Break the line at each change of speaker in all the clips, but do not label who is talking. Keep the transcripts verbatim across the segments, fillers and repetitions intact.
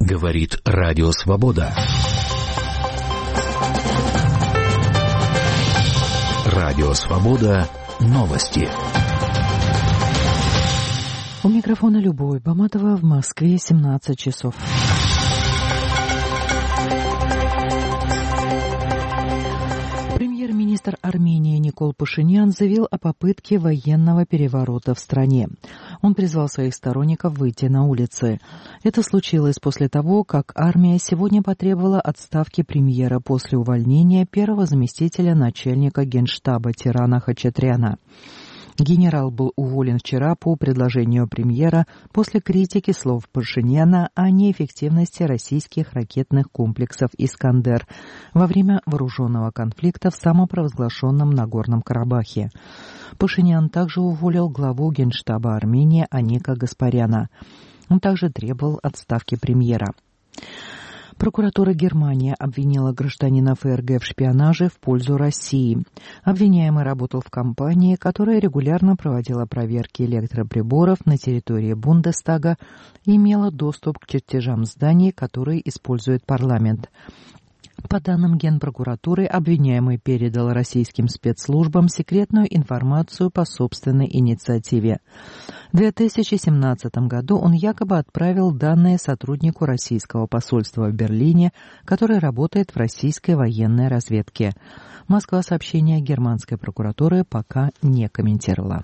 Говорит Радио Свобода. Радио Свобода. Новости.
У микрофона Любовь Баматова, в Москве семнадцать часов. Премьер-министр Армении Никол Пашинян заявил о попытке военного переворота в стране. Он призвал своих сторонников выйти на улицы. Это случилось после того, как армия сегодня потребовала отставки премьера после увольнения первого заместителя начальника Генштаба Тирана Хачатряна. Генерал был уволен вчера по предложению премьера после критики слов Пашиняна о неэффективности российских ракетных комплексов «Искандер» во время вооруженного конфликта в самопровозглашенном Нагорном Карабахе. Пашинян также уволил главу Генштаба Армении Аника Гаспаряна. Он также требовал отставки премьера. Прокуратура Германии обвинила гражданина ФРГ в шпионаже в пользу России. Обвиняемый работал в компании, которая регулярно проводила проверки электроприборов на территории Бундестага и имела доступ к чертежам зданий, которые использует парламент. По данным Генпрокуратуры, обвиняемый передал российским спецслужбам секретную информацию по собственной инициативе. В две тысячи семнадцатом году он якобы отправил данные сотруднику российского посольства в Берлине, который работает в российской военной разведке. Москва сообщение германской прокуратуры пока не комментировала.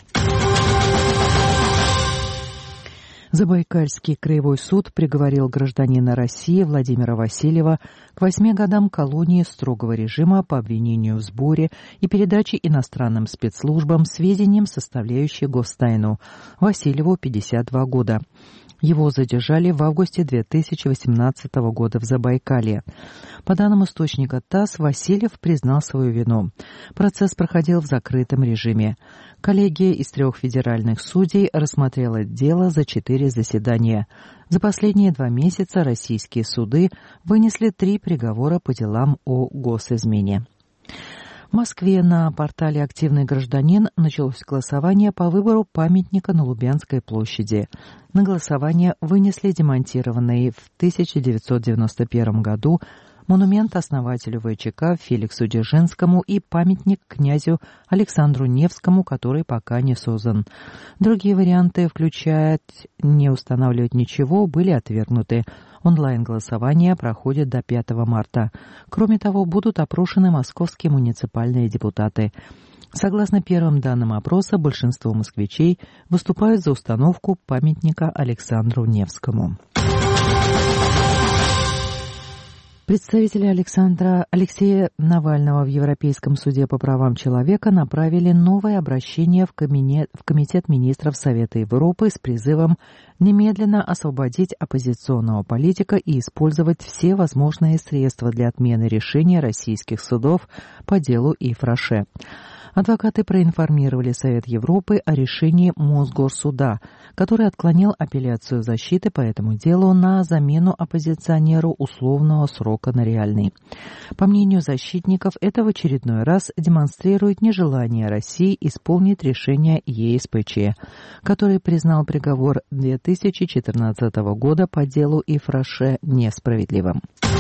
Забайкальский краевой суд приговорил гражданина России Владимира Васильева к восьми годам колонии строгого режима по обвинению в сборе и передаче иностранным спецслужбам сведениям, составляющих гостайну. Васильеву пятьдесят два года. Его задержали в августе две тысячи восемнадцатого года в Забайкалье. По данным источника ТАСС, Васильев признал свою вину. Процесс проходил в закрытом режиме. Коллегия из трех федеральных судей рассмотрела дело за четыре заседания. За последние два месяца российские суды вынесли три приговора по делам о госизмене. В Москве на портале «Активный гражданин» началось голосование по выбору памятника на Лубянской площади. На голосование вынесли демонтированный в тысяча девятьсот девяносто первом году монумент основателю ВЧК Феликсу Дзержинскому и памятник князю Александру Невскому, который пока не создан. Другие варианты, включая «не устанавливать ничего», были отвергнуты. Онлайн-голосование проходит до пятого марта. Кроме того, будут опрошены московские муниципальные депутаты. Согласно первым данным опроса, большинство москвичей выступают за установку памятника Александру Невскому. Представители Александра Алексея Навального в Европейском суде по правам человека направили новое обращение в, кабинет, в Комитет министров Совета Европы с призывом немедленно освободить оппозиционного политика и использовать все возможные средства для отмены решения российских судов по делу Ифраше. Адвокаты проинформировали Совет Европы о решении Мосгорсуда, который отклонил апелляцию защиты по этому делу на замену оппозиционеру условного срока на реальный. По мнению защитников, это в очередной раз демонстрирует нежелание России исполнить решение ЕСПЧ, который признал приговор две тысячи четырнадцатого года по делу Ифраше несправедливым.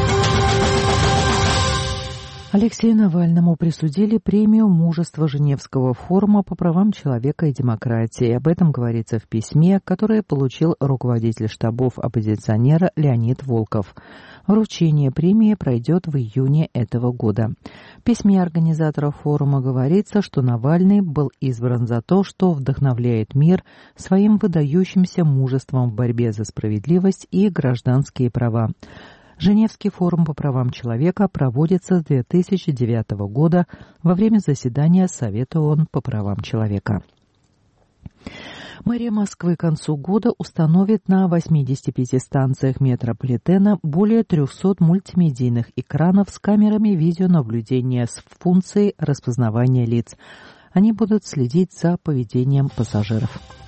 Алексею Навальному присудили премию «Мужество» Женевского форума по правам человека и демократии. Об этом говорится в письме, которое получил руководитель штабов оппозиционера Леонид Волков. Вручение премии пройдет в июне этого года. В письме организаторов форума говорится, что Навальный был избран за то, что вдохновляет мир своим выдающимся мужеством в борьбе за справедливость и гражданские права. Женевский форум по правам человека проводится с две тысячи девятого года во время заседания Совета ООН по правам человека. Мэрия Москвы к концу года установит на восьмидесяти пяти станциях метрополитена более трехсот мультимедийных экранов с камерами видеонаблюдения с функцией распознавания лиц. Они будут следить за поведением пассажиров.